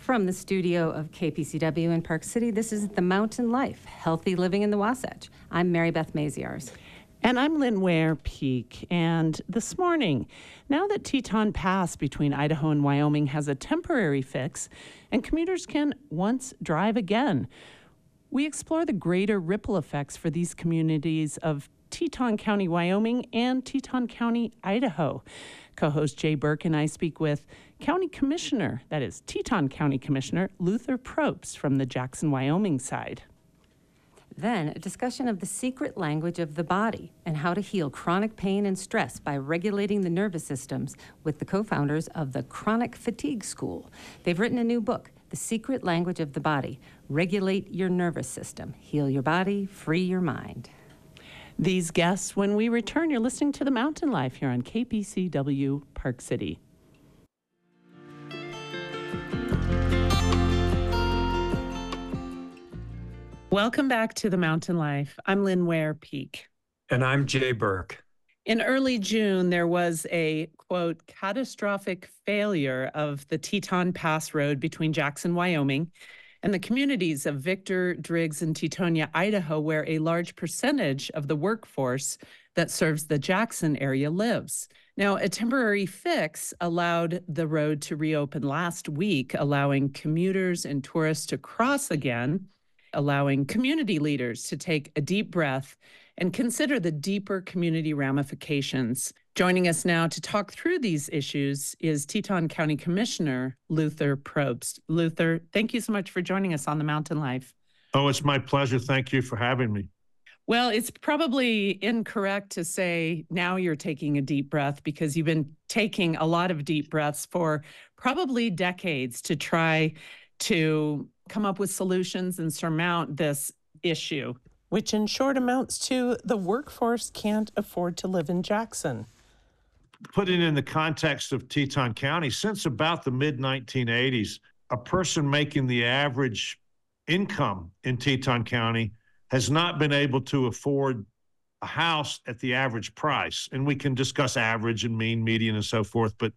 From the studio of KPCW in Park City, this is The Mountain Life, Healthy Living in the Wasatch. I'm Mary Beth Maziarz. And I'm Lynn Ware Peak. And this morning, now that Teton Pass between Idaho and Wyoming has a temporary fix and commuters can once drive again, we explore the greater ripple effects for these communities of Teton County, Wyoming, and Teton County, Idaho. Co-host Jay Burke and I speak with County Commissioner, that is Teton County Commissioner Luther Probst from the Jackson, Wyoming side. Then, a discussion of the secret language of the body and how to heal chronic pain and stress by regulating the nervous systems with the co-founders of the Chronic Fatigue School. They've written a new book, The Secret Language of the Body. Regulate your nervous system. Heal your body. Free your mind. These guests, when we return, you're listening to The Mountain Life here on KPCW Park City. Welcome back to The Mountain Life. I'm Lynn Ware Peak. And I'm Jay Burke. In early June, there was a, quote, catastrophic failure of the Teton Pass Road between Jackson, Wyoming, and the communities of Victor, Driggs, and Tetonia, Idaho, where a large percentage of the workforce that serves the Jackson area lives. Now, a temporary fix allowed the road to reopen last week, allowing commuters and tourists to cross again, allowing community leaders to take a deep breath and consider the deeper community ramifications. Joining us now to talk through these issues is Teton County Commissioner Luther Probst. Luther, thank you so much for joining us on The Mountain Life. Oh, it's my pleasure. Thank you for having me. Well, it's probably incorrect to say now you're taking a deep breath because you've been taking a lot of deep breaths for probably decades to try to come up with solutions and surmount this issue, which in short amounts to the workforce can't afford to live in Jackson. Put it in the context of Teton County, since about the mid-1980s, a person making the average income in Teton County has not been able to afford a house at the average price. And we can discuss average and mean, median, and so forth, but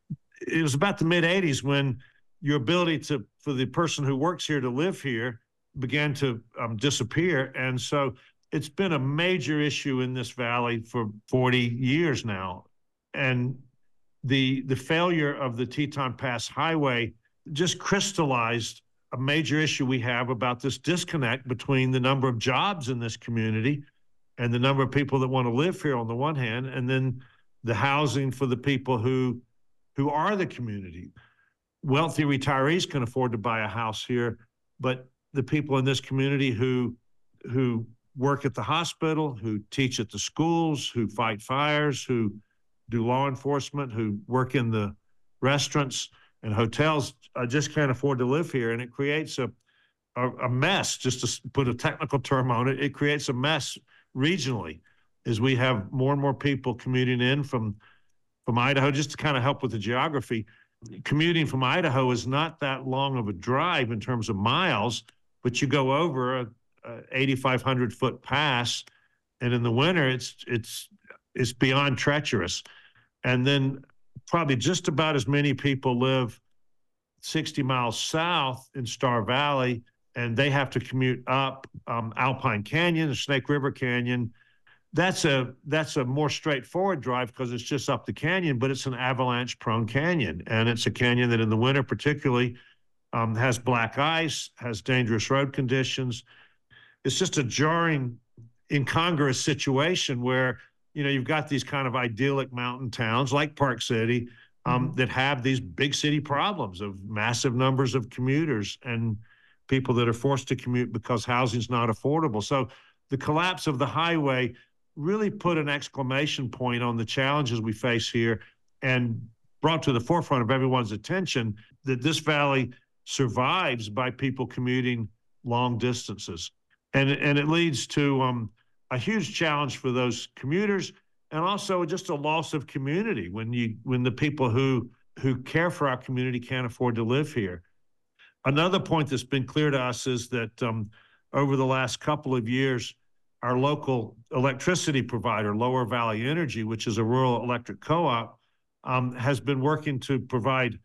it was about the mid-80s when your ability for the person who works here to live here began to disappear. And so it's been a major issue in this valley for 40 years now. And the failure of the Teton Pass Highway just crystallized a major issue we have about this disconnect between the number of jobs in this community and the number of people that want to live here on the one hand, and then the housing for the people who are the community. Wealthy retirees can afford to buy a house here, but the people in this community who work at the hospital, who teach at the schools, who fight fires, who do law enforcement, who work in the restaurants and hotels, just can't afford to live here. And it creates a mess, just to put a technical term on it. It creates a mess regionally as we have more and more people commuting in from Idaho, just to kind of help with the geography. Commuting from Idaho is not that long of a drive in terms of miles, but you go over a 8,500-foot pass, and in the winter it's beyond treacherous. And then probably just about as many people live 60 miles south in Star Valley, and they have to commute up Alpine Canyon, the Snake River Canyon. That's a more straightforward drive because it's just up the canyon, but it's an avalanche-prone canyon. And it's a canyon that in the winter particularly has black ice, has dangerous road conditions. It's just a jarring, incongruous situation where, you've got these kind of idyllic mountain towns like Park City that have these big city problems of massive numbers of commuters and people that are forced to commute because housing's not affordable. So the collapse of the highway really put an exclamation point on the challenges we face here and brought to the forefront of everyone's attention that this valley survives by people commuting long distances. And it leads to a huge challenge for those commuters, and also just a loss of community when the people who care for our community can't afford to live here. Another point that's been clear to us is that over the last couple of years, our local electricity provider, Lower Valley Energy, which is a rural electric co-op, has been working to provide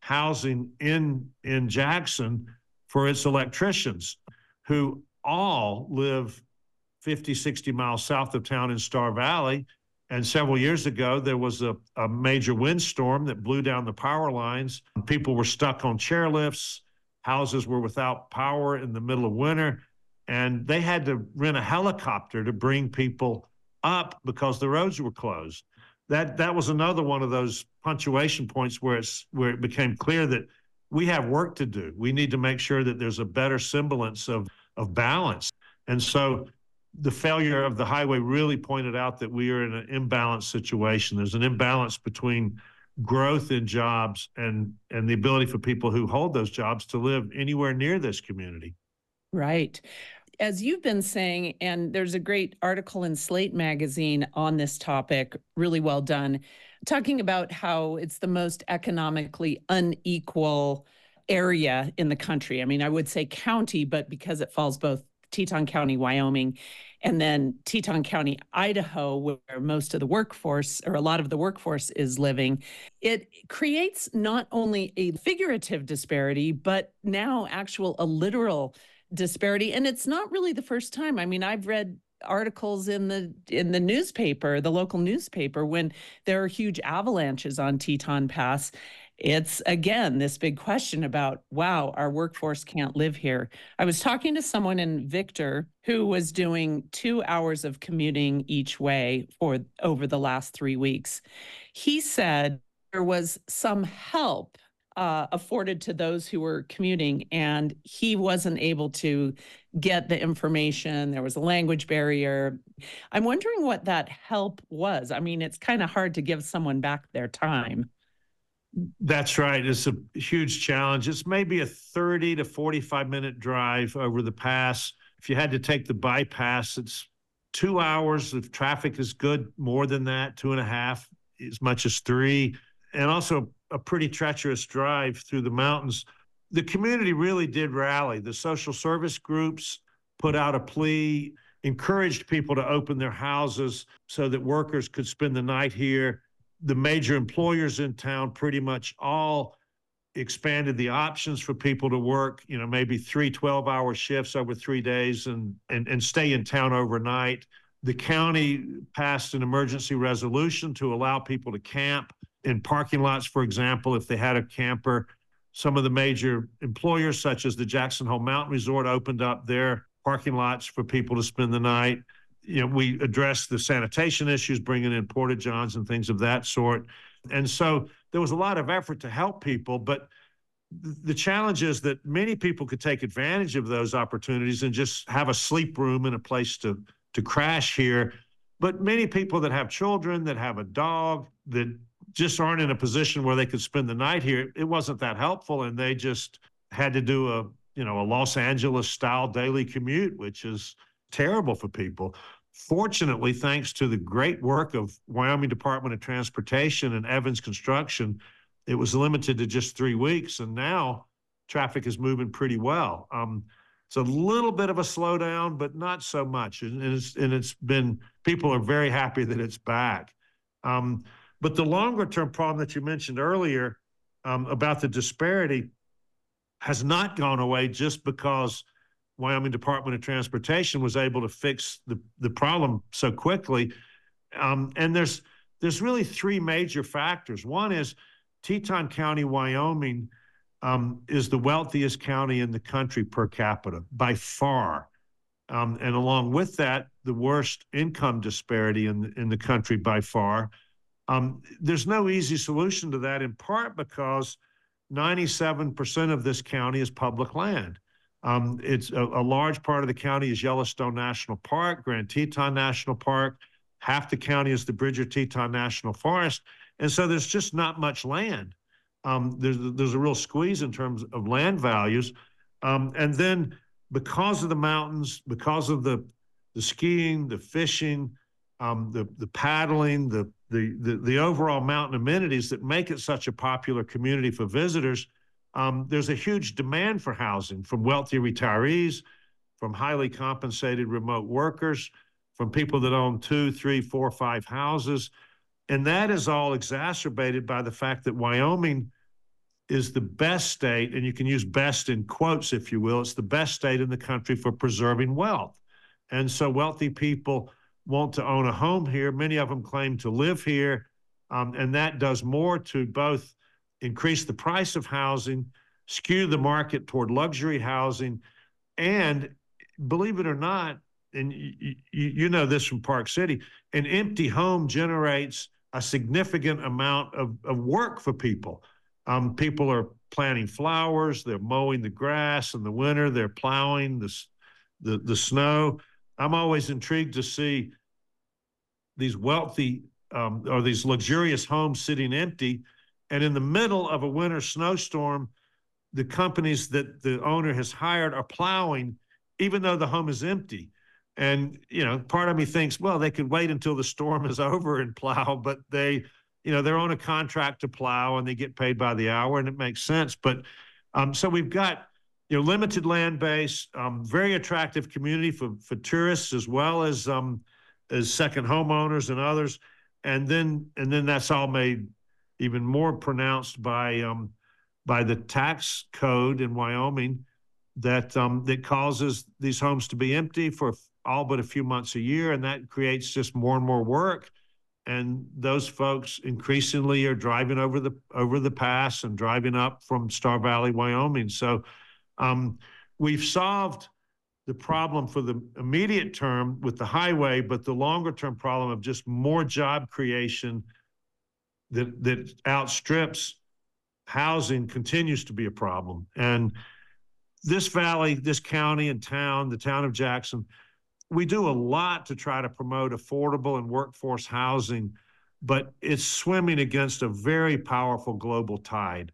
housing in Jackson for its electricians, who all live 50, 60 miles south of town in Star Valley. And several years ago, there was a major windstorm that blew down the power lines. People were stuck on chairlifts. Houses were without power in the middle of winter. And they had to rent a helicopter to bring people up because the roads were closed. That was another one of those punctuation points where it became clear that we have work to do. We need to make sure that there's a better semblance of balance. And so the failure of the highway really pointed out that we are in an imbalanced situation. There's an imbalance between growth in jobs and the ability for people who hold those jobs to live anywhere near this community. Right. As you've been saying, and there's a great article in Slate magazine on this topic, really well done, talking about how it's the most economically unequal area in the country. I mean, I would say county, but because it falls both Teton County, Wyoming, and then Teton County, Idaho, where most of the workforce or a lot of the workforce is living, it creates not only a figurative disparity, but now a literal disparity. And it's not really the first time. I mean, I've read articles in the newspaper, the local newspaper, when there are huge avalanches on Teton Pass. It's, again, this big question about, wow, our workforce can't live here. I was talking to someone in Victor who was doing 2 hours of commuting each way for over the last 3 weeks. He said there was some help afforded to those who were commuting, and he wasn't able to get the information. There was a language barrier. I'm wondering what that help was. I mean, it's kind of hard to give someone back their time. That's right. It's a huge challenge. It's maybe a 30 to 45-minute drive over the pass. If you had to take the bypass, it's 2 hours. If traffic is good, more than that, 2.5, as much as 3. And also a pretty treacherous drive through the mountains. The community really did rally. The social service groups put out a plea, encouraged people to open their houses so that workers could spend the night here. The major employers in town pretty much all expanded the options for people to work, maybe 3 12-hour shifts over 3 days and stay in town overnight. The county passed an emergency resolution to allow people to camp in parking lots, for example, if they had a camper. Some of the major employers, such as the Jackson Hole Mountain Resort, opened up their parking lots for people to spend the night. We addressed the sanitation issues, bringing in porta-johns and things of that sort. And so there was a lot of effort to help people, but the challenge is that many people could take advantage of those opportunities and just have a sleep room and a place to crash here. But many people that have children, that have a dog, that just aren't in a position where they could spend the night here, it wasn't that helpful, and they just had to do a Los Angeles style daily commute, which is terrible for people. Fortunately, thanks to the great work of Wyoming Department of Transportation and Evans Construction, it was limited to just 3 weeks, and now traffic is moving pretty well. It's a little bit of a slowdown, but not so much, and it's been, people are very happy that it's back. But the longer-term problem that you mentioned earlier about the disparity has not gone away just because Wyoming Department of Transportation was able to fix the problem so quickly. And there's really 3 major factors. One is Teton County, Wyoming, is the wealthiest county in the country per capita by far. And along with that, the worst income disparity in the country by far. There's no easy solution to that, in part because 97% of this county is public land. It's a large part of the county is Yellowstone National Park, Grand Teton National Park. Half the county is the Bridger Teton National Forest. And so there's just not much land. There's a real squeeze in terms of land values. And then because of the mountains, because of the skiing, the fishing, the paddling, the overall mountain amenities that make it such a popular community for visitors, there's a huge demand for housing from wealthy retirees, from highly compensated remote workers, from people that own 2, 3, 4, 5 houses. And that is all exacerbated by the fact that Wyoming is the best state, and you can use best in quotes, if you will. It's the best state in the country for preserving wealth. And so wealthy people want to own a home here. Many of them claim to live here. And that does more to both increase the price of housing, skew the market toward luxury housing, and believe it or not, and you know this from Park City, an empty home generates a significant amount of work for people. People are planting flowers, they're mowing the grass in the winter, they're plowing the snow. I'm always intrigued to see these wealthy or these luxurious homes sitting empty, and in the middle of a winter snowstorm, the companies that the owner has hired are plowing, even though the home is empty. And, you know, part of me thinks, well, they could wait until the storm is over and plow, but they're on a contract to plow and they get paid by the hour, and it makes sense. But so we've got, limited land base, very attractive community for tourists as well as second homeowners and others. And then that's all made even more pronounced by the tax code in Wyoming that causes these homes to be empty for all but a few months a year, and that creates just more and more work. And those folks increasingly are driving over the pass and driving up from Star Valley, Wyoming. So we've solved the problem for the immediate term with the highway, but the longer term problem of just more job creation that outstrips housing continues to be a problem. And this valley, this county and town, the town of Jackson, we do a lot to try to promote affordable and workforce housing, but it's swimming against a very powerful global tide.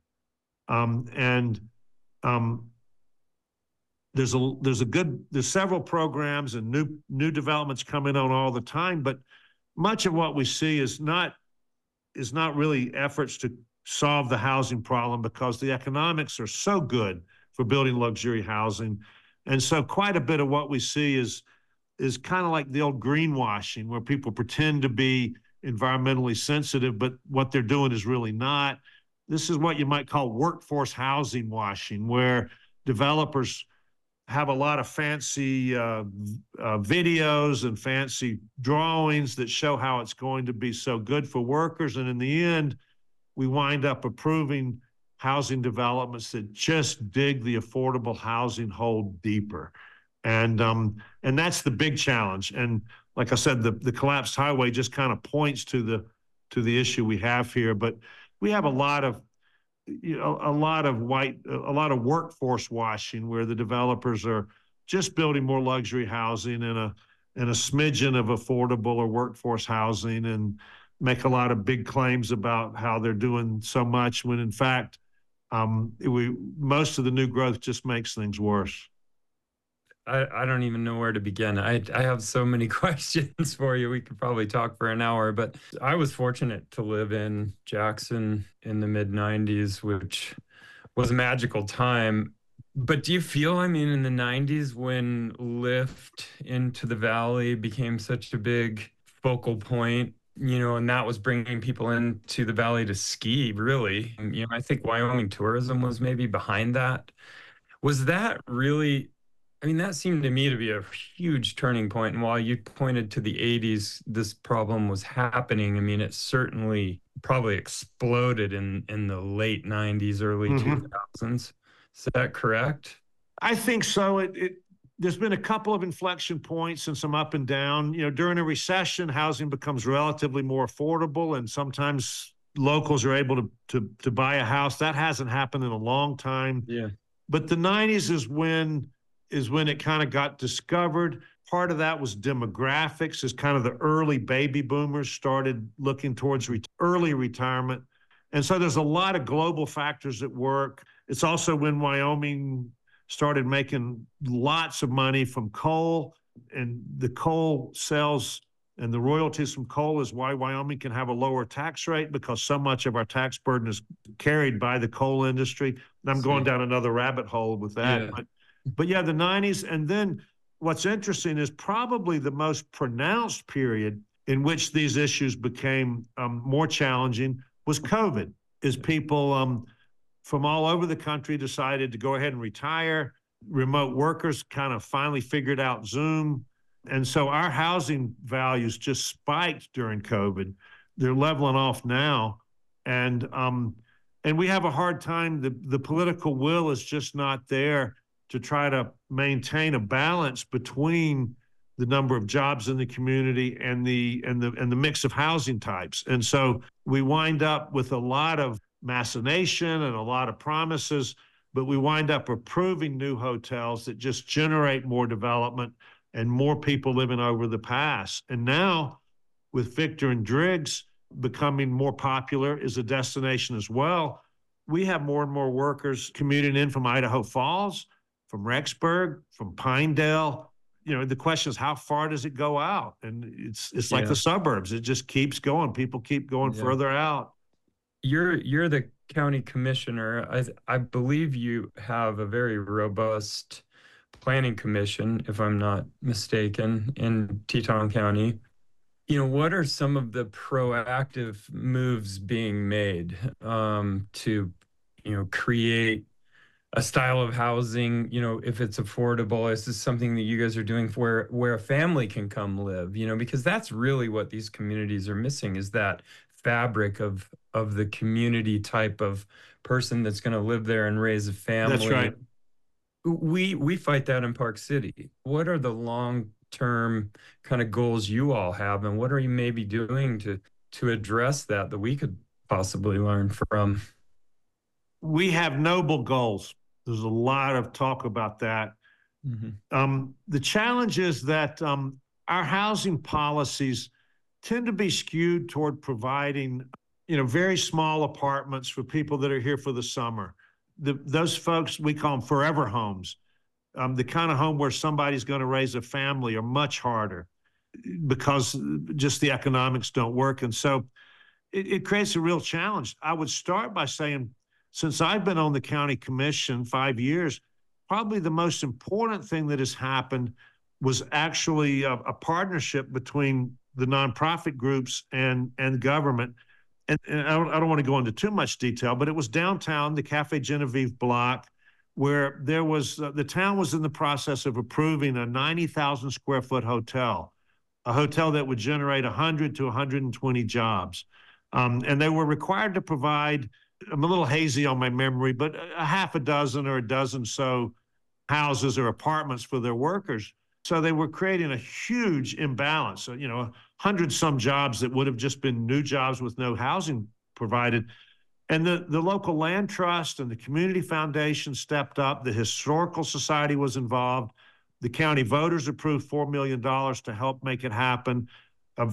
There's several programs and new developments coming on all the time, but much of what we see is not really efforts to solve the housing problem, because the economics are so good for building luxury housing. And so quite a bit of what we see is kind of like the old greenwashing, where people pretend to be environmentally sensitive, but what they're doing is really not. This is what you might call workforce housing washing, where developers have a lot of fancy videos and fancy drawings that show how it's going to be so good for workers. And in the end, we wind up approving housing developments that just dig the affordable housing hole deeper. And that's the big challenge. And like I said, the collapsed highway just kind of points to the issue we have here. But we have a lot of workforce washing, where the developers are just building more luxury housing and a smidgen of affordable or workforce housing, and make a lot of big claims about how they're doing so much, when in fact, most of the new growth just makes things worse. I don't even know where to begin. I have so many questions for you. We could probably talk for an hour, but I was fortunate to live in Jackson in the mid-90s, which was a magical time. But do you feel, in the 90s, when Lyft into the valley became such a big focal point, and that was bringing people into the valley to ski, really? I think Wyoming tourism was maybe behind that. Was that really... that seemed to me to be a huge turning point. And while you pointed to the 80s, this problem was happening. It certainly probably exploded in the late 90s, early 2000s. Is that correct? I think so. There's been a couple of inflection points and some up and down. During a recession, housing becomes relatively more affordable, and sometimes locals are able to buy a house. That hasn't happened in a long time. Yeah. But the 90s is when it kind of got discovered. Part of that was demographics, as kind of the early baby boomers started looking towards early retirement. And so there's a lot of global factors at work. It's also when Wyoming started making lots of money from coal, and the coal sales and the royalties from coal is why Wyoming can have a lower tax rate, because so much of our tax burden is carried by the coal industry. And I'm going down another rabbit hole with that. Yeah. But yeah, the 90s. And then what's interesting is probably the most pronounced period in which these issues became more challenging was COVID, is people from all over the country decided to go ahead and retire. Remote workers kind of finally figured out Zoom. And so our housing values just spiked during COVID. They're leveling off now. And we have a hard time. The political will is just not there to try to maintain a balance between the number of jobs in the community and the mix of housing types. And so we wind up with a lot of machination and a lot of promises, but we wind up approving new hotels that just generate more development and more people living over the pass. And now with Victor and Driggs becoming more popular as a destination as well, we have more and more workers commuting in from Idaho Falls, from Rexburg, from Pinedale. You know, the question is, how far does it go out? And it's like the suburbs. It just keeps going. People keep going further out. You're the county commissioner. I believe you have a very robust planning commission, if I'm not mistaken, in Teton County. You know, what are some of the proactive moves being made to, create a style of housing, if it's affordable? Is this something that you guys are doing where a family can come live, because that's really what these communities are missing, is that fabric of the community type of person that's going to live there and raise a family. That's right. We fight that in Park City. What are the long-term kind of goals you all have, and what are you maybe doing to address that we could possibly learn from? We have noble goals. There's a lot of talk about that. Mm-hmm. The challenge is that our housing policies tend to be skewed toward providing, very small apartments for people that are here for the summer. Those folks, we call them forever homes. The kind of home where somebody's going to raise a family are much harder because just the economics don't work. And so it creates a real challenge. I would start by saying, since I've been on the county commission 5 years, probably the most important thing that has happened was actually a partnership between the nonprofit groups and government. And I don't want to go into too much detail, but it was downtown, the Cafe Genevieve block, where there was the town was in the process of approving a 90,000 square foot hotel, a hotel that would generate 100 to 120 jobs. And they were required to provide, I'm a little hazy on my memory, but a half a dozen or a dozen so houses or apartments for their workers. So they were creating a huge imbalance, 100 some jobs that would have just been new jobs with no housing provided. And the local land trust and the community foundation stepped up. The historical society was involved. The county voters approved $4 million to help make it happen. A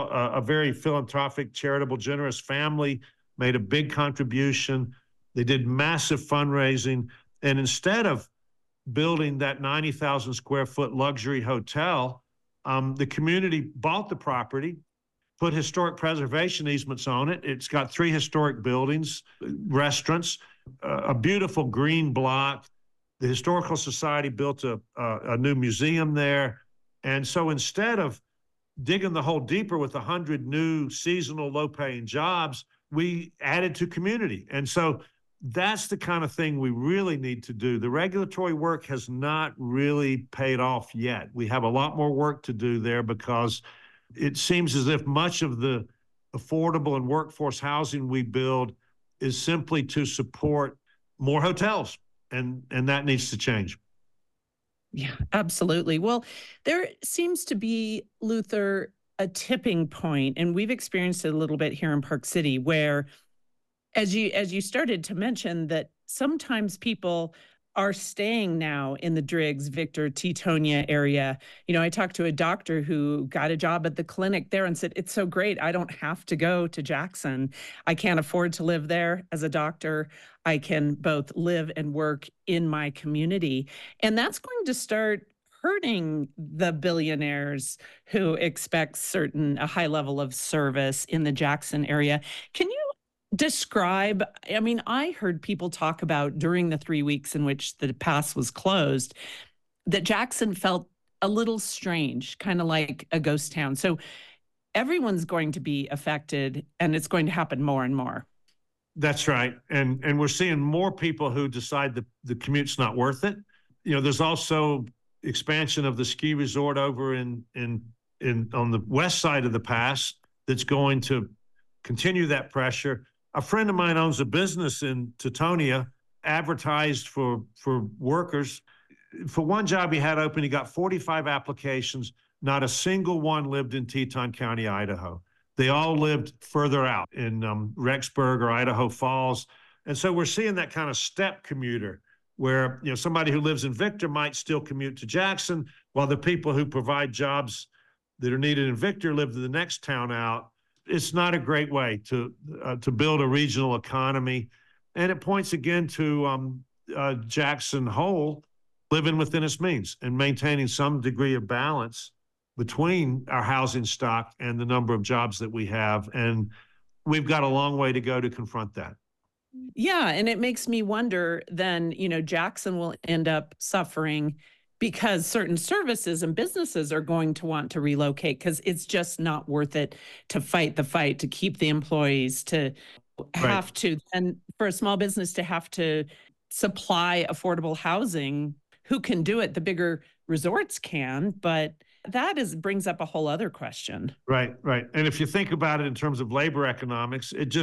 very philanthropic, charitable, generous family made a big contribution. They did massive fundraising. And instead of building that 90,000 square foot luxury hotel, the community bought the property, put historic preservation easements on it. It's got 3 historic buildings, restaurants, a beautiful green block. The Historical Society built a new museum there. And so instead of digging the hole deeper with 100 new seasonal low-paying jobs, we added to community. And so that's the kind of thing we really need to do. The regulatory work has not really paid off yet. We have a lot more work to do there because it seems as if much of the affordable and workforce housing we build is simply to support more hotels, and that needs to change. Yeah, absolutely. Well, there seems to be, Luther, a tipping point, and we've experienced it a little bit here in Park City, where as you started to mention, that sometimes people are staying now in the Driggs, Victor, Tetonia area. I talked to a doctor who got a job at the clinic there and said, it's so great. I don't have to go to Jackson. I can't afford to live there as a doctor. I can both live and work in my community. And that's going to start hurting the billionaires who expect a high level of service in the Jackson area. Can you describe, I heard people talk about during the 3 weeks in which the pass was closed, that Jackson felt a little strange, kind of like a ghost town. So everyone's going to be affected, and it's going to happen more and more. That's right. And we're seeing more people who decide the commute's not worth it. There's also expansion of the ski resort over in on the west side of the pass that's going to continue that pressure. A friend of mine owns a business in Teutonia, advertised for workers. For one job he had open, he got 45 applications. Not a single one lived in Teton County, Idaho. They all lived further out in Rexburg or Idaho Falls. And so we're seeing that kind of step commuter where, somebody who lives in Victor might still commute to Jackson, while the people who provide jobs that are needed in Victor live in the next town out. It's not a great way to build a regional economy. And it points again to Jackson Hole living within its means and maintaining some degree of balance between our housing stock and the number of jobs that we have. And we've got a long way to go to confront that. Yeah. And it makes me wonder then, Jackson will end up suffering because certain services and businesses are going to want to relocate because it's just not worth it to fight the fight, to keep the employees, to have to, and for a small business to have to supply affordable housing. Who can do it? The bigger resorts can, but that brings up a whole other question. Right. And if you think about it in terms of labor economics, it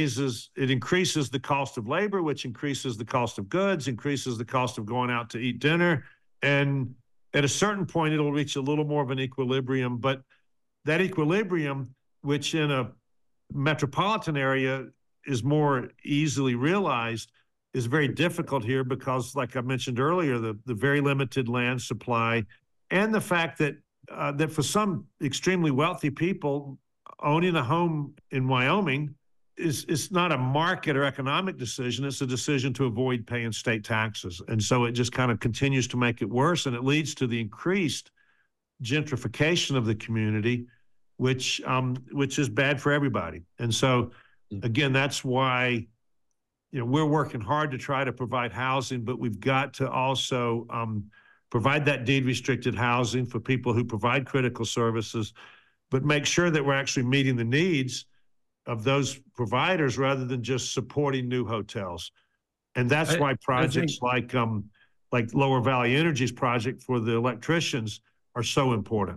increases the cost of labor, which increases the cost of goods, increases the cost of going out to eat dinner. And at a certain point, it'll reach a little more of an equilibrium. But that equilibrium, which in a metropolitan area is more easily realized, is very difficult here because, like I mentioned earlier, the very limited land supply and the fact that that for some extremely wealthy people, owning a home in Wyoming is not a market or economic decision. It's a decision to avoid paying state taxes. And so it just kind of continues to make it worse. And it leads to the increased gentrification of the community, which is bad for everybody. And so, again, that's why we're working hard to try to provide housing, but we've got to also provide that deed-restricted housing for people who provide critical services, but make sure that we're actually meeting the needs of those providers rather than just supporting new hotels. And that's why projects like Lower Valley Energy's project for the electricians are so important.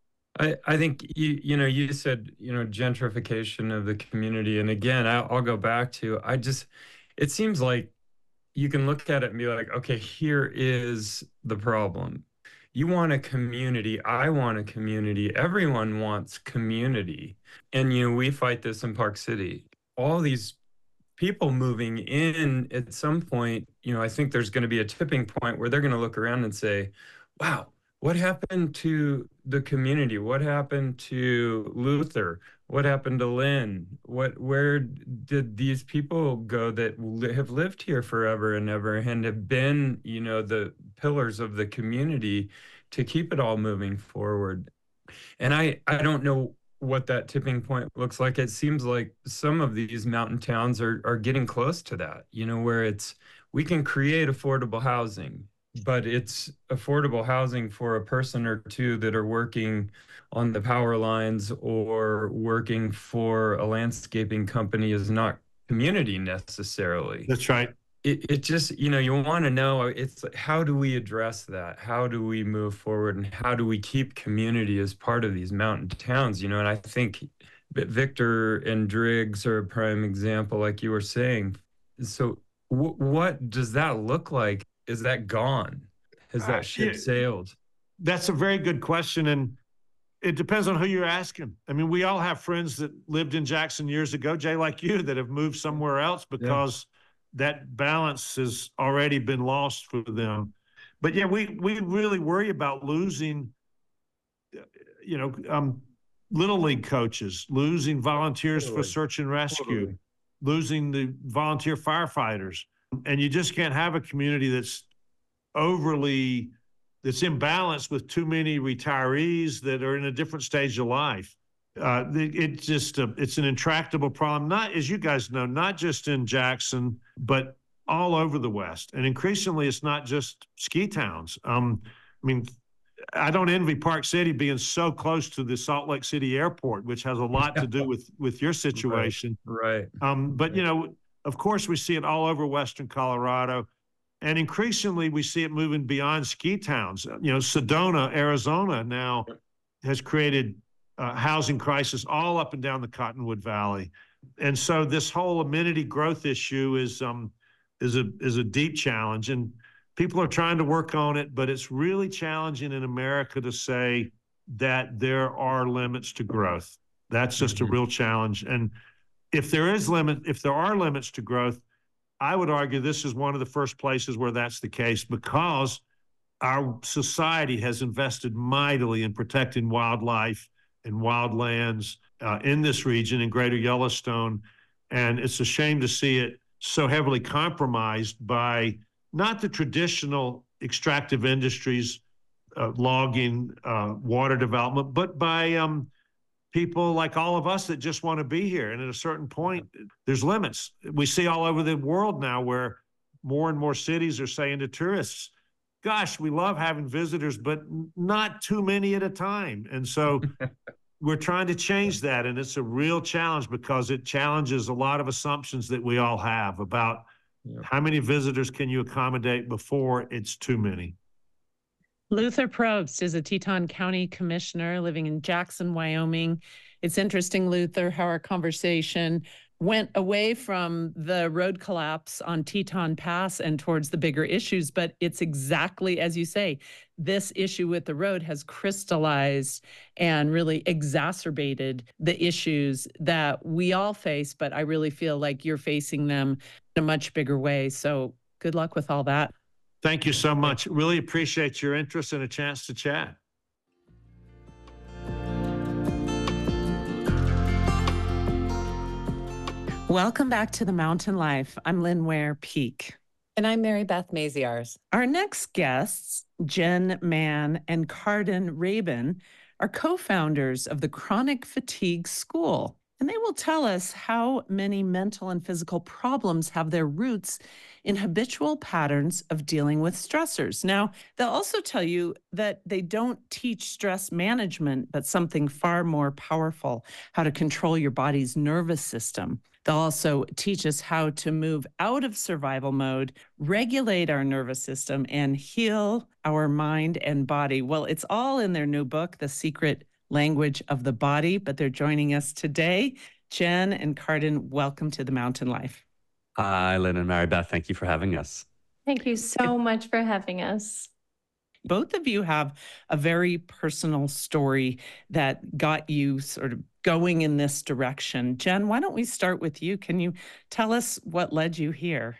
I think you said gentrification of the community, and again I'll go back to it seems like you can look at it and be like, okay, here is the problem. You want a community. I want a community. Everyone wants community. And, we fight this in Park City. All these people moving in at some point, I think there's going to be a tipping point where they're going to look around and say, wow, what happened to the community? What happened to Luther? What happened to Lynn? Where did these people go that have lived here forever and ever and have been, the pillars of the community to keep it all moving forward? And I don't know what that tipping point looks like. It seems like some of these mountain towns are getting close to that, where we can create affordable housing, but it's affordable housing for a person or two that are working on the power lines or working for a landscaping company is not community necessarily. That's right. It just, you want to know, it's how do we address that? How do we move forward and how do we keep community as part of these mountain towns? And I think Victor and Driggs are a prime example, like you were saying. So what does that look like? Is that gone? Has that ship sailed? That's a very good question. And it depends on who you're asking. I mean, we all have friends that lived in Jackson years ago, Jay, like you, that have moved somewhere else because that balance has already been lost for them. But yeah, we really worry about losing, Little League coaches, losing volunteers for search and rescue, losing the volunteer firefighters. And you just can't have a community that's imbalanced with too many retirees that are in a different stage of life. It's an intractable problem, not, as you guys know, not just in Jackson, but all over the West. And increasingly, it's not just ski towns. I don't envy Park City being so close to the Salt Lake City airport, which has a lot to do with your situation. Right. But, Of course, we see it all over Western Colorado. And increasingly, we see it moving beyond ski towns. Sedona, Arizona now has created housing crisis all up and down the Cottonwood Valley. And so this whole amenity growth issue is a deep challenge. And people are trying to work on it, but it's really challenging in America to say that there are limits to growth. That's just a real challenge. And if there are limits to growth, I would argue this is one of the first places where that's the case, because our society has invested mightily in protecting wildlife and wildlands in this region, in Greater Yellowstone. And it's a shame to see it so heavily compromised by not the traditional extractive industries, logging, water development, but by people like all of us that just want to be here. And at a certain point, there's limits. We see all over the world now where more and more cities are saying to tourists, gosh, we love having visitors, but not too many at a time. And so we're trying to change that. And it's a real challenge, because it challenges a lot of assumptions that we all have about how many visitors can you accommodate before it's too many. Luther Probst is a Teton County commissioner living in Jackson, Wyoming. It's interesting, Luther, how our conversation went away from the road collapse on Teton Pass and towards the bigger issues, but it's exactly as you say. This issue with the road has crystallized and really exacerbated the issues that we all face, but I really feel like you're facing them in a much bigger way. So good luck with all that. Thank you so much. Really appreciate your interest and a chance to chat. Welcome back to The Mountain Life. I'm Lynn Ware Peak. And I'm Mary Beth Maziarz. Our next guests, Jen Mann and Carden Rabin, are co-founders of the Chronic Fatigue School. And they will tell us how many mental and physical problems have their roots in habitual patterns of dealing with stressors. Now, they'll also tell you that they don't teach stress management, but something far more powerful, how to control your body's nervous system. They'll also teach us how to move out of survival mode, regulate our nervous system, and heal our mind and body. Well, it's all in their new book, The Secret Language of the Body, but they're joining us today. Jen and Carden, welcome to The Mountain Life. Hi, Lynn and Mary Beth. Thank you for having us. Thank you so much for having us. Both of you have a very personal story that got you sort of going in this direction. Jen, why don't we start with you? Can you tell us what led you here?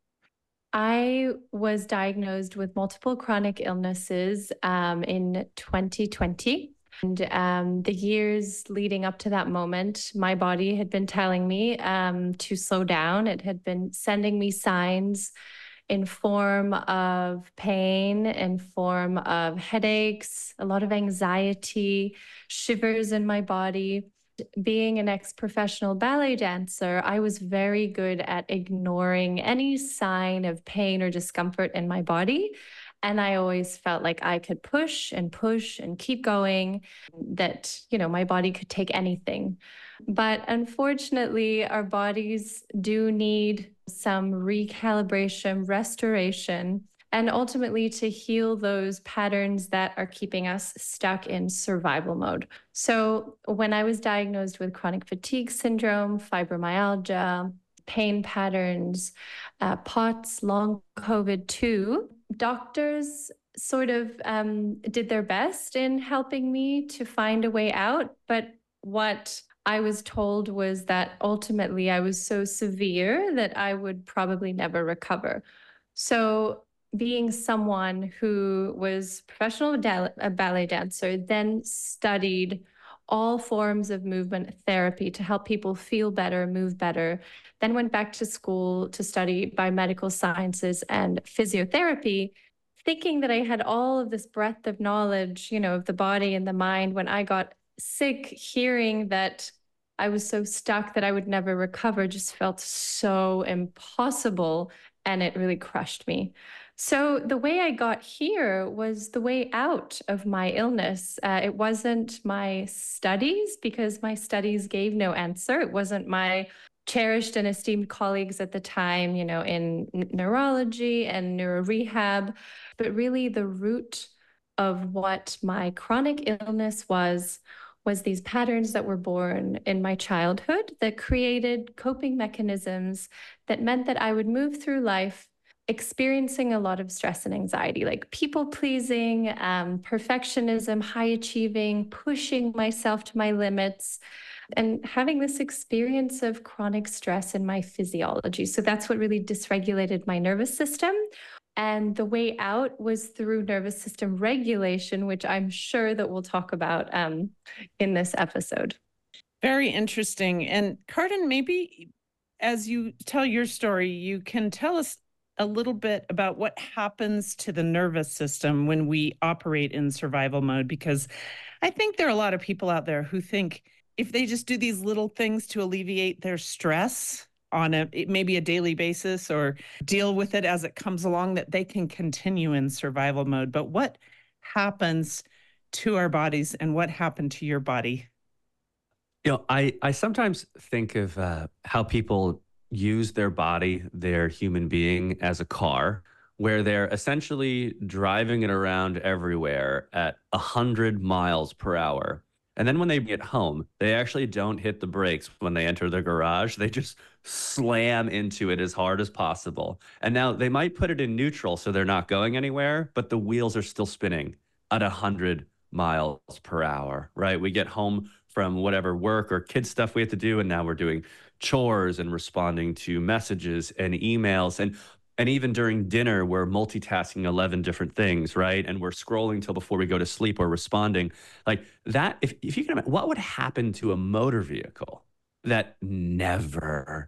I was diagnosed with multiple chronic illnesses in 2020. And the years leading up to that moment, my body had been telling me to slow down. It had been sending me signs in form of pain, in form of headaches, a lot of anxiety, shivers in my body. Being an ex-professional ballet dancer, I was very good at ignoring any sign of pain or discomfort in my body. And I always felt like I could push and keep going, that, my body could take anything. But unfortunately, our bodies do need some recalibration, restoration, and ultimately to heal those patterns that are keeping us stuck in survival mode. So when I was diagnosed with chronic fatigue syndrome, fibromyalgia, pain patterns, POTS, long COVID too, doctors sort of did their best in helping me to find a way out. But what I was told was that ultimately I was so severe that I would probably never recover. So being someone who was a ballet dancer, then studied all forms of movement therapy to help people feel better, move better, then went back to school to study biomedical sciences and physiotherapy, thinking that I had all of this breadth of knowledge, of the body and the mind. When I got sick, hearing that I was so stuck that I would never recover just felt so impossible, and it really crushed me. So the way I got here was the way out of my illness. It wasn't my studies, because my studies gave no answer. It wasn't my cherished and esteemed colleagues at the time, in neurology and neuro rehab. But really, the root of what my chronic illness was these patterns that were born in my childhood that created coping mechanisms that meant that I would move through life experiencing a lot of stress and anxiety, like people pleasing, perfectionism, high achieving, pushing myself to my limits, and having this experience of chronic stress in my physiology. So that's what really dysregulated my nervous system. And the way out was through nervous system regulation, which I'm sure that we'll talk about in this episode. Very interesting. And Carden, maybe as you tell your story, you can tell us a little bit about what happens to the nervous system when we operate in survival mode, because I think there are a lot of people out there who think if they just do these little things to alleviate their stress on maybe a daily basis or deal with it as it comes along, that they can continue in survival mode. But what happens to our bodies, and what happened to your body? I sometimes think of how people use their body, their human being, as a car, where they're essentially driving it around everywhere at 100 miles per hour. And then when they get home, they actually don't hit the brakes when they enter the garage. They just slam into it as hard as possible. And now they might put it in neutral so they're not going anywhere, but the wheels are still spinning at 100 miles per hour, right? We get home from whatever work or kid stuff we have to do, and now we're doing chores and responding to messages and emails. And even during dinner, we're multitasking 11 different things, right? And we're scrolling till before we go to sleep or responding. Like that, if you can imagine, what would happen to a motor vehicle that never,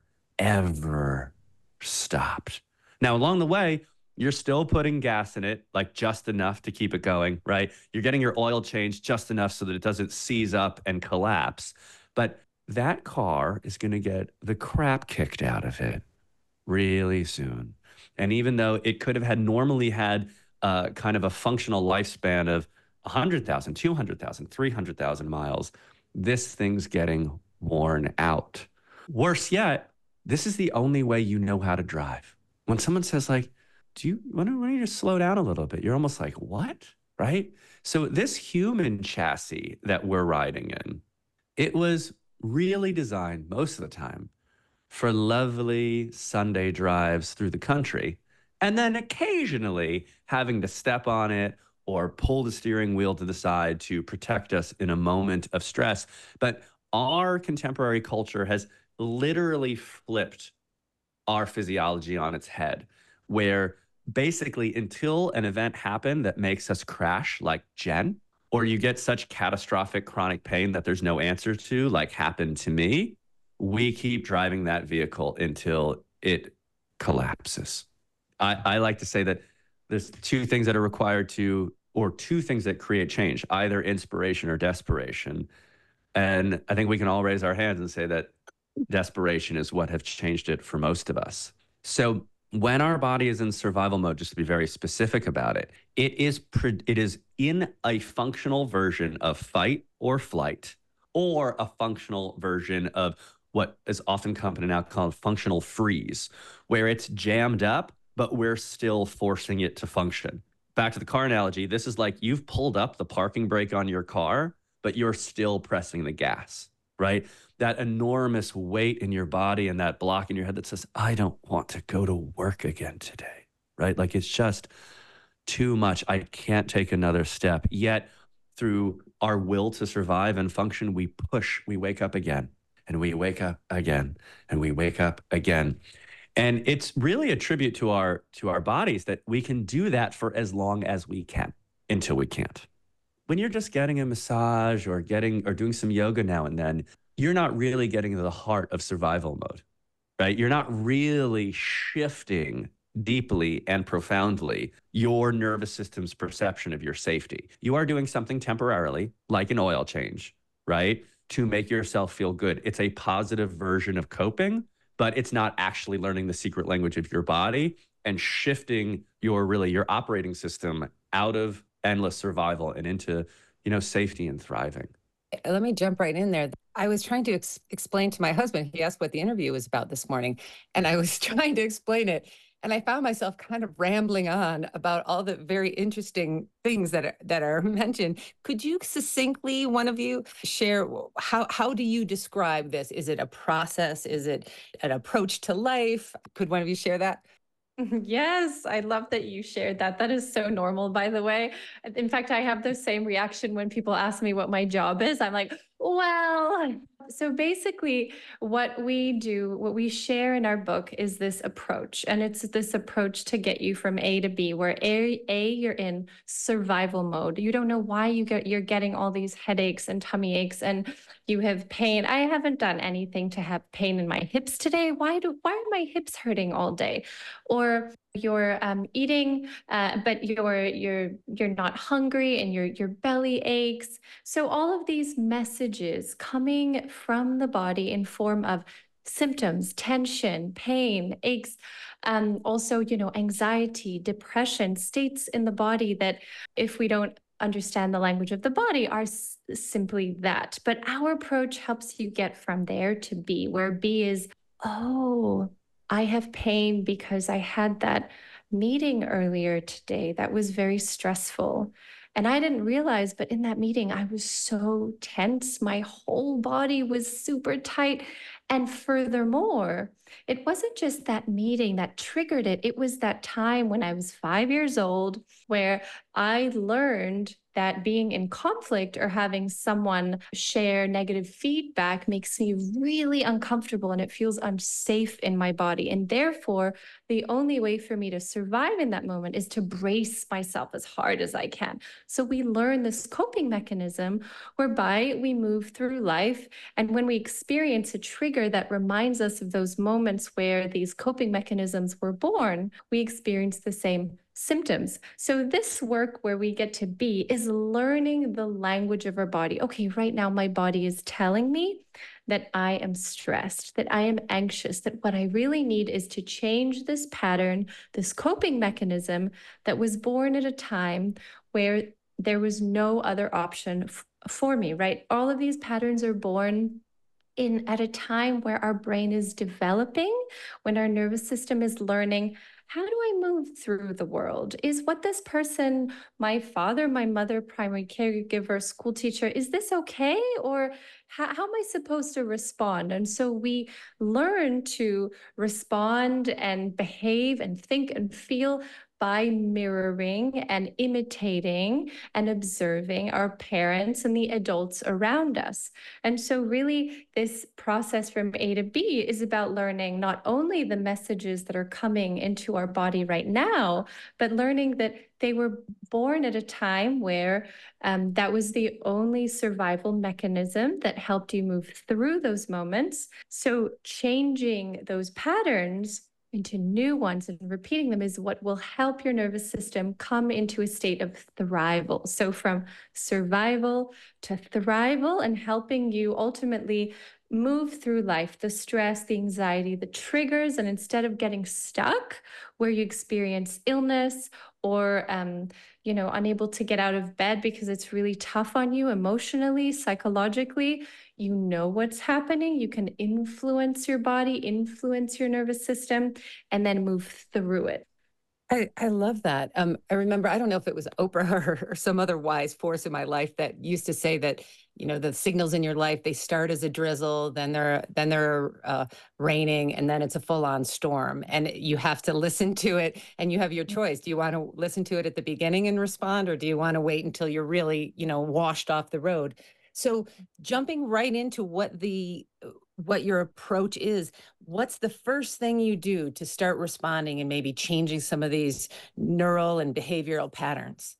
ever stopped? Now, along the way, you're still putting gas in it, like just enough to keep it going, right? You're getting your oil changed just enough so that it doesn't seize up and collapse. But that car is going to get the crap kicked out of it really soon. And even though it could have normally had kind of a functional lifespan of 100,000, 200,000, 300,000 miles, this thing's getting worn out. Worse yet, this is the only way you know how to drive. When someone says like, why don't you just slow down a little bit? You're almost like, what? Right? So this human chassis that we're riding in, it was really designed most of the time for lovely Sunday drives through the country, and then occasionally having to step on it or pull the steering wheel to the side to protect us in a moment of stress. But our contemporary culture has literally flipped our physiology on its head, where basically until an event happened that makes us crash, like Jen, or you get such catastrophic chronic pain that there's no answer to, like happened to me, we keep driving that vehicle until it collapses. I like to say that there's two things that are required or two things that create change, either inspiration or desperation. And I think we can all raise our hands and say that desperation is what has changed it for most of us. So when our body is in survival mode, just to be very specific about it, it is in a functional version of fight or flight, or a functional version of what is often company now called functional freeze, where it's jammed up, but we're still forcing it to function. Back to the car analogy, this is like you've pulled up the parking brake on your car, but you're still pressing the gas, right? That enormous weight in your body and that block in your head that says, I don't want to go to work again today, right? Like it's just too much. I can't take another step. Yet through our will to survive and function, we push, we wake up again, and we wake up again, and we wake up again. And it's really a tribute to our bodies that we can do that for as long as we can until we can't. When you're just getting a massage or doing some yoga now and then, you're not really getting to the heart of survival mode, right? You're not really shifting deeply and profoundly your nervous system's perception of your safety. You are doing something temporarily, like an oil change, right? To make yourself feel good. It's a positive version of coping, but it's not actually learning the secret language of your body and shifting your operating system out of endless survival and into, safety and thriving. Let me jump right in there. I was trying to explain to my husband, he asked what the interview was about this morning, and I was trying to explain it. And I found myself kind of rambling on about all the very interesting things that are mentioned. Could you succinctly, one of you, share how do you describe this? Is it a process? Is it an approach to life? Could one of you share that? Yes, I love that you shared that. That is so normal, by the way. In fact, I have the same reaction when people ask me what my job is. I'm like, well, so basically, what we do, what we share in our book is this approach. And it's this approach to get you from A to B, where you're in survival mode. You don't know why you're getting all these headaches and tummy aches and you have pain. I haven't done anything to have pain in my hips today. Why are my hips hurting all day? Or you're eating, but you're not hungry and your belly aches. So all of these messages coming from the body in form of symptoms, tension, pain, aches, also, anxiety, depression, states in the body that if we don't understand the language of the body are simply that. But our approach helps you get from there to B, where B is, oh, I have pain because I had that meeting earlier today that was very stressful. And I didn't realize, but in that meeting, I was so tense. My whole body was super tight. And furthermore, it wasn't just that meeting that triggered it. It was that time when I was 5 years old where I learned that being in conflict or having someone share negative feedback makes me really uncomfortable and it feels unsafe in my body. And therefore, the only way for me to survive in that moment is to brace myself as hard as I can. So we learn this coping mechanism whereby we move through life. And when we experience a trigger that reminds us of those moments where these coping mechanisms were born, we experience the same symptoms. So this work where we get to be is learning the language of our body. Okay, right now my body is telling me that I am stressed, that I am anxious, that what I really need is to change this pattern, this coping mechanism that was born at a time where there was no other option for me, right? All of these patterns are born at a time where our brain is developing, when our nervous system is learning, how do I move through the world? Is what this person, my father, my mother, primary caregiver, school teacher, is this okay? Or how am I supposed to respond? And so we learn to respond and behave and think and feel by mirroring and imitating and observing our parents and the adults around us. And so really this process from A to B is about learning not only the messages that are coming into our body right now, but learning that they were born at a time where that was the only survival mechanism that helped you move through those moments. So changing those patterns into new ones and repeating them is what will help your nervous system come into a state of thrival. So from survival to thrival, and helping you ultimately move through life, the stress, the anxiety, the triggers, and instead of getting stuck where you experience illness or unable to get out of bed because it's really tough on you emotionally, psychologically, you know what's happening. You can influence your body, influence your nervous system, and then move through it. I love that. I remember, I don't know if it was Oprah or some other wise force in my life that used to say that, the signals in your life, they start as a drizzle, then they're raining, and then it's a full-on storm. And you have to listen to it, and you have your choice. Do you want to listen to it at the beginning and respond, or do you want to wait until you're really, washed off the road? So jumping right into what your approach is, what's the first thing you do to start responding and maybe changing some of these neural and behavioral patterns?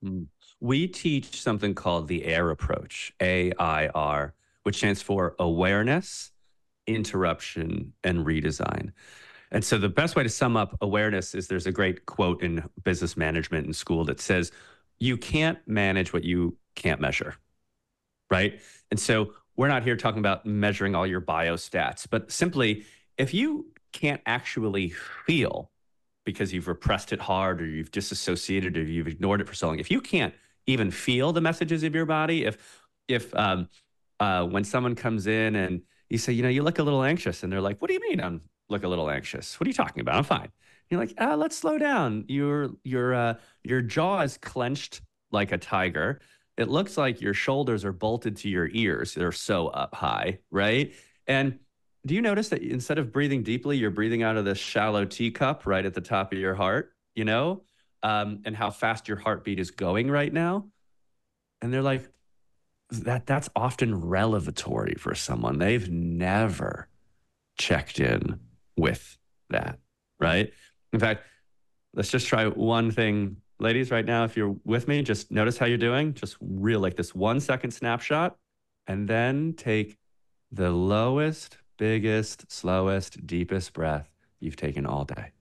We teach something called the AIR approach, AIR, which stands for awareness, interruption, and redesign. And so the best way to sum up awareness is there's a great quote in business management in school that says, you can't manage what you can't measure, right? And so we're not here talking about measuring all your biostats, but simply if you can't actually feel because you've repressed it hard or you've disassociated or you've ignored it for so long, if you can't even feel the messages of your body, if if when someone comes in and you say, you look a little anxious, and they're like, what do you mean I'm look a little anxious? What are you talking about? I'm fine. You're like, let's slow down. Your jaw is clenched like a tiger. It looks like your shoulders are bolted to your ears. They're so up high, right? And do you notice that instead of breathing deeply, you're breathing out of this shallow teacup right at the top of your heart, and how fast your heartbeat is going right now? And they're like, that's often revelatory for someone. They've never checked in with that, right? In fact, let's just try one thing, ladies, right now. If you're with me, just notice how you're doing. Just real like this 1 second snapshot, and then take the lowest, biggest, slowest, deepest breath you've taken all day.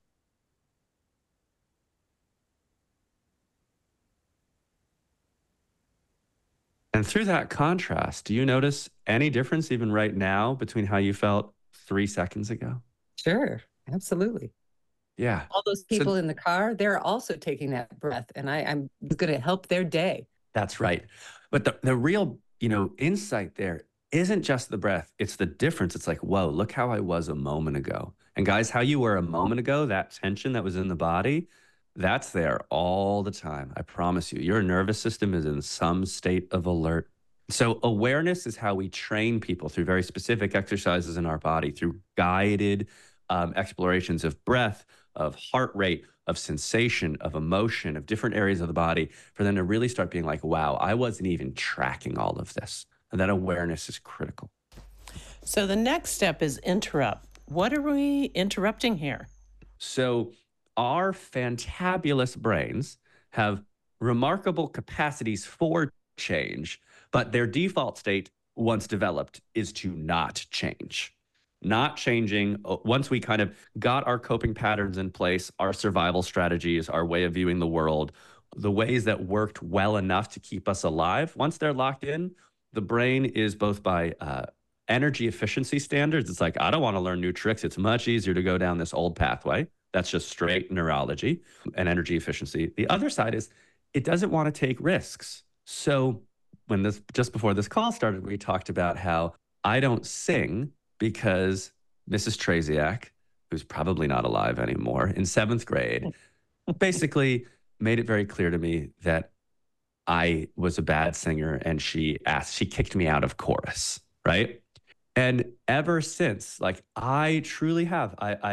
And through that contrast, do you notice any difference even right now between how you felt 3 seconds ago? Sure, absolutely. Yeah. All those people in the car, they're also taking that breath, and I'm going to help their day. That's right. But the real, insight there isn't just the breath, it's the difference. It's like, whoa, look how I was a moment ago. And guys, how you were a moment ago, that tension that was in the body, that's there all the time. I promise you, your nervous system is in some state of alert. So awareness is how we train people through very specific exercises in our body, through guided explorations of breath, of heart rate, of sensation, of emotion, of different areas of the body, for them to really start being like, wow, I wasn't even tracking all of this. And that awareness is critical. So the next step is interrupt. What are we interrupting here? So our fantabulous brains have remarkable capacities for change, but their default state, once developed, is to not change. Not changing. Once we kind of got our coping patterns in place, our survival strategies, our way of viewing the world, the ways that worked well enough to keep us alive, once they're locked in, the brain is both by energy efficiency standards. It's like, I don't want to learn new tricks. It's much easier to go down this old pathway. That's just straight neurology and energy efficiency. The other side is it doesn't want to take risks. So just before this call started, we talked about how I don't sing because Mrs. Traziak, who's probably not alive anymore, in 7th grade, basically made it very clear to me that I was a bad singer, and she kicked me out of chorus, right? And ever since, like, I truly have,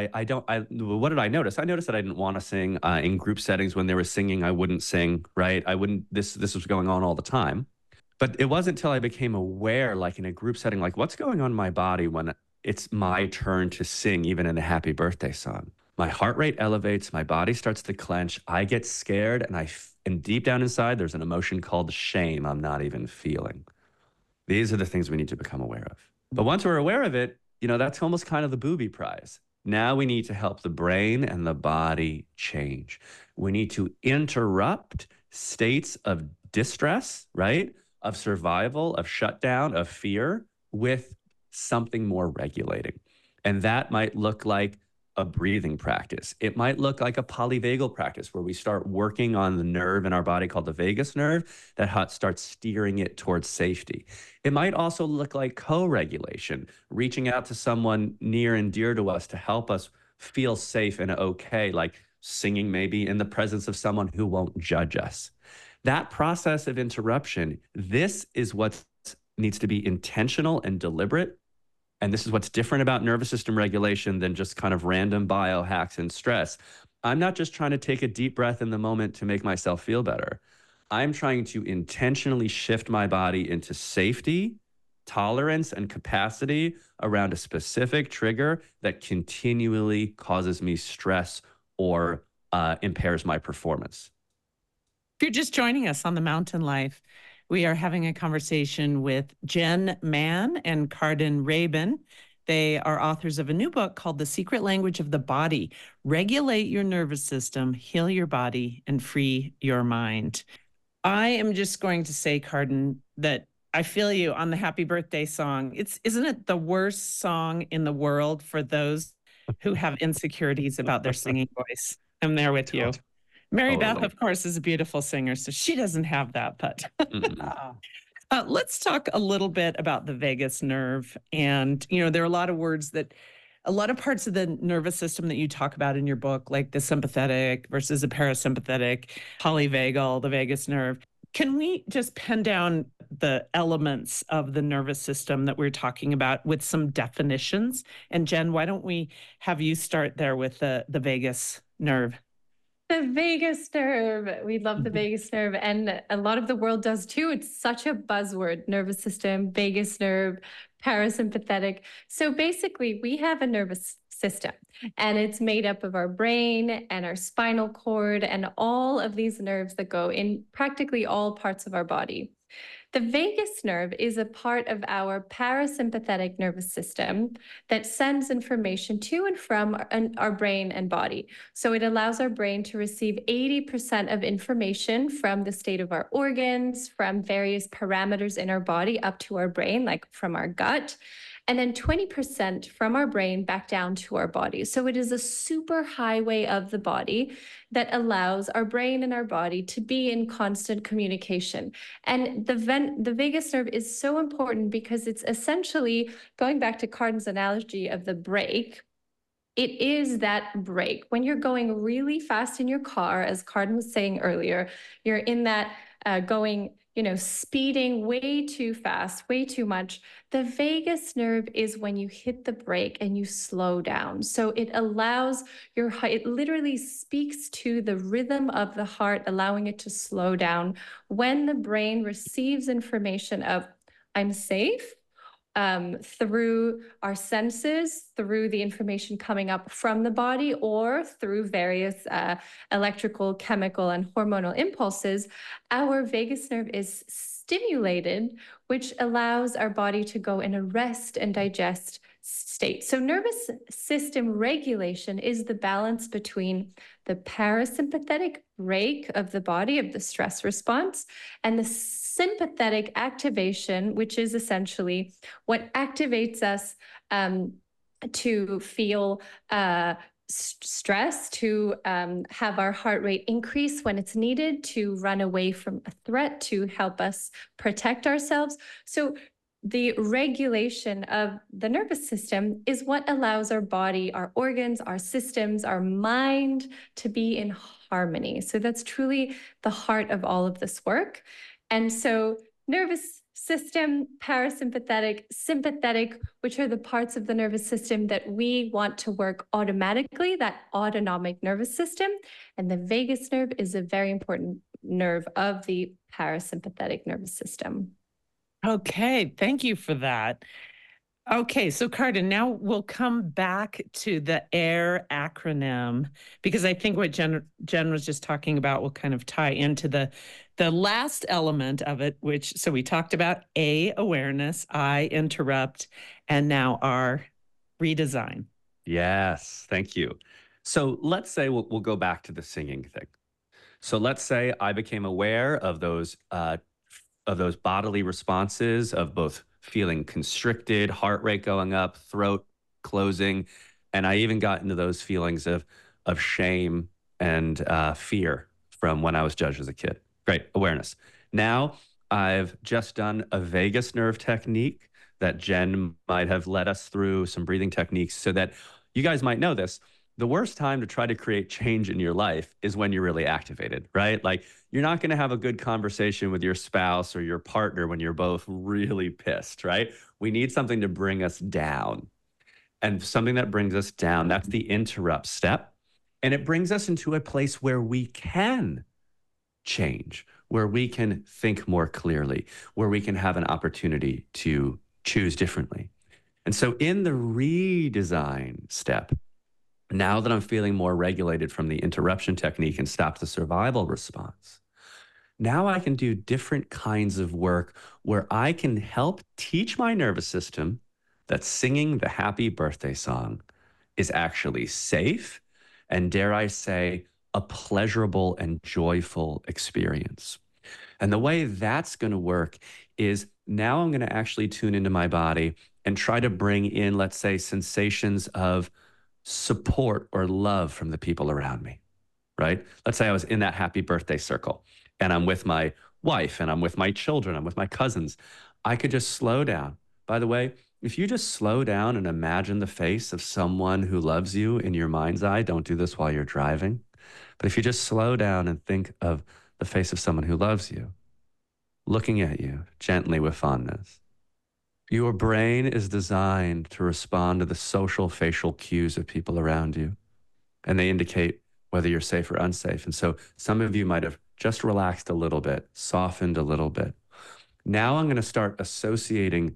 what did I notice? I noticed that I didn't want to sing in group settings. When they were singing, I wouldn't sing, right? This was going on all the time. But it wasn't until I became aware, like in a group setting, like what's going on in my body when it's my turn to sing, even in a happy birthday song. My heart rate elevates, my body starts to clench, I get scared, and deep down inside, there's an emotion called shame I'm not even feeling. These are the things we need to become aware of. But once we're aware of it, that's almost kind of the booby prize. Now we need to help the brain and the body change. We need to interrupt states of distress, right? Of survival, of shutdown, of fear, with something more regulating. And that might look like a breathing practice. It might look like a polyvagal practice where we start working on the nerve in our body called the vagus nerve that starts steering it towards safety. It might also look like co-regulation, reaching out to someone near and dear to us to help us feel safe and okay, like singing maybe in the presence of someone who won't judge us. That process of interruption, this is what needs to be intentional and deliberate. And this is what's different about nervous system regulation than just kind of random biohacks and stress. I'm not just trying to take a deep breath in the moment to make myself feel better. I'm trying to intentionally shift my body into safety, tolerance, and capacity around a specific trigger that continually causes me stress or impairs my performance. If you're just joining us on The Mountain Life, we are having a conversation with Jen Mann and Carden Rabin. They are authors of a new book called The Secret Language of the Body: Regulate Your Nervous System, Heal Your Body, and Free Your Mind. I am just going to say, Carden, that I feel you on the happy birthday song. Isn't it the worst song in the world for those who have insecurities about their singing voice? I'm there with you. Mary Beth, of course, is a beautiful singer, so she doesn't have that, but Let's talk a little bit about the vagus nerve. And, there are a lot of a lot of parts of the nervous system that you talk about in your book, like the sympathetic versus the parasympathetic, polyvagal, the vagus nerve. Can we just pen down the elements of the nervous system that we're talking about with some definitions? And Jen, why don't we have you start there with the vagus nerve? The vagus nerve. We love the vagus nerve, and a lot of the world does too. It's such a buzzword: nervous system, vagus nerve, parasympathetic. So basically, we have a nervous system, and it's made up of our brain and our spinal cord and all of these nerves that go in practically all parts of our body. The vagus nerve is a part of our parasympathetic nervous system that sends information to and from our brain and body. So it allows our brain to receive 80% of information from the state of our organs, from various parameters in our body up to our brain, like from our gut, and then 20% from our brain back down to our body. So it is a super highway of the body that allows our brain and our body to be in constant communication. And the vagus nerve is so important because it's essentially, going back to Carden's analogy of the brake, it is that brake. When you're going really fast in your car, as Carden was saying earlier, you're in that going, speeding way too fast, way too much. The vagus nerve is when you hit the brake and you slow down. So it allows it literally speaks to the rhythm of the heart, allowing it to slow down when the brain receives information of, I'm safe, through our senses, through the information coming up from the body, or through various electrical, chemical, and hormonal impulses. Our vagus nerve is stimulated, which allows our body to go in a rest and digest state. So nervous system regulation is the balance between the parasympathetic brake of the body, of the stress response, and the sympathetic activation, which is essentially what activates us to feel stress, to have our heart rate increase when it's needed, to run away from a threat, to help us protect ourselves. So the regulation of the nervous system is what allows our body, our organs, our systems, our mind to be in harmony. So that's truly the heart of all of this work. And so nervous system, parasympathetic, sympathetic, which are the parts of the nervous system that we want to work automatically, that autonomic nervous system. And the vagus nerve is a very important nerve of the parasympathetic nervous system. Okay, thank you for that. Okay, so Carden, now we'll come back to the AIR acronym, because I think what Jen was just talking about will kind of tie into the last element of it, so we talked about A, awareness, I, interrupt, and now R, redesign. Yes, thank you. So let's say we'll go back to the singing thing. So let's say I became aware of those bodily responses of both feeling constricted, heart rate going up, throat closing, and I even got into those feelings of shame and fear from when I was judged as a kid. Great, awareness. Now I've just done a vagus nerve technique that Jen might have led us through, some breathing techniques, so that you guys might know this. The worst time to try to create change in your life is when you're really activated, right? Like, you're not going to have a good conversation with your spouse or your partner when you're both really pissed, right? We need something to bring us down. And something that brings us down, that's the interrupt step. And it brings us into a place where we can change, where we can think more clearly, where we can have an opportunity to choose differently. And so in the redesign step, now that I'm feeling more regulated from the interruption technique and stop the survival response, now I can do different kinds of work where I can help teach my nervous system that singing the happy birthday song is actually safe and, dare I say, a pleasurable and joyful experience. And the way that's going to work is now I'm going to actually tune into my body and try to bring in, let's say, sensations of support or love from the people around me, right? Let's say I was in that happy birthday circle and I'm with my wife and I'm with my children, I'm with my cousins, I could just slow down. By the way, if you just slow down and imagine the face of someone who loves you in your mind's eye, don't do this while you're driving, but if you just slow down and think of the face of someone who loves you, looking at you gently with fondness, your brain is designed to respond to the social facial cues of people around you, and they indicate whether you're safe or unsafe. And so some of you might have just relaxed a little bit, softened a little bit. Now I'm going to start associating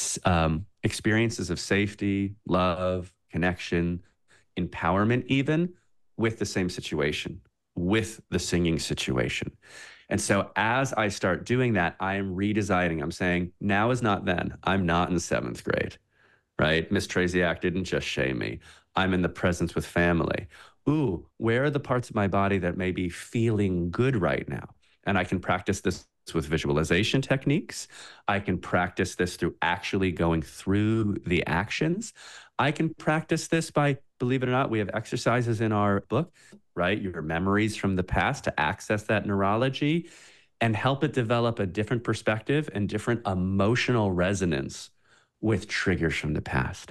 experiences of safety, love, connection, empowerment, even with the same situation, with the singing situation. And so as I start doing that, I am redesigning. I'm saying, now is not then. I'm not in 7th grade, right? Miss Traziak didn't just shame me. I'm in the presence with family. Ooh, where are the parts of my body that may be feeling good right now? And I can practice this with visualization techniques. I can practice this through actually going through the actions. I can practice this by, believe it or not, we have exercises in our book, right? Your memories from the past to access that neurology and help it develop a different perspective and different emotional resonance with triggers from the past.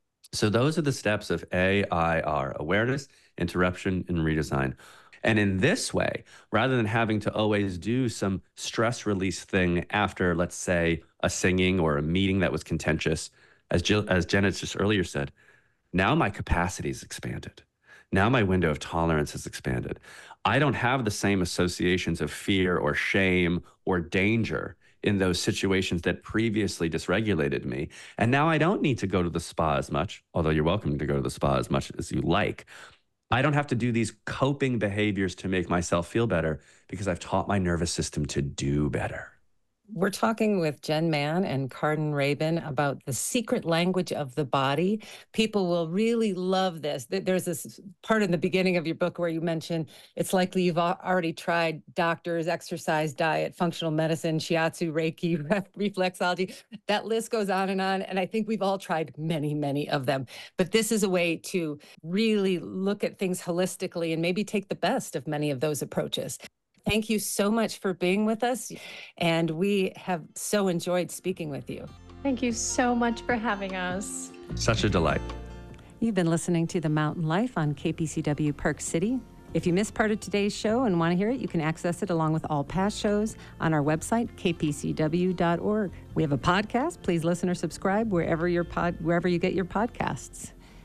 So those are the steps of AIR: awareness, interruption, and redesign. And in this way, rather than having to always do some stress release thing after, let's say, a singing or a meeting that was contentious, as Jenna just earlier said, now my capacity is expanded. Now my window of tolerance has expanded. I don't have the same associations of fear or shame or danger in those situations that previously dysregulated me. And now I don't need to go to the spa as much, although you're welcome to go to the spa as much as you like. I don't have to do these coping behaviors to make myself feel better because I've taught my nervous system to do better. We're talking with Jen Mann and Carden Rabin about the secret language of the body. People will really love this. There's this part in the beginning of your book where you mention it's likely you've already tried doctors, exercise, diet, functional medicine, shiatsu, Reiki, reflexology. That list goes on. And I think we've all tried many, many of them. But this is a way to really look at things holistically and maybe take the best of many of those approaches. Thank you so much for being with us, and we have so enjoyed speaking with you. Thank you so much for having us. Such a delight. You've been listening to The Mountain Life on KPCW Park City. If you missed part of today's show and want to hear it, you can access it along with all past shows on our website, kpcw.org. We have a podcast. Please listen or subscribe wherever you get your podcasts.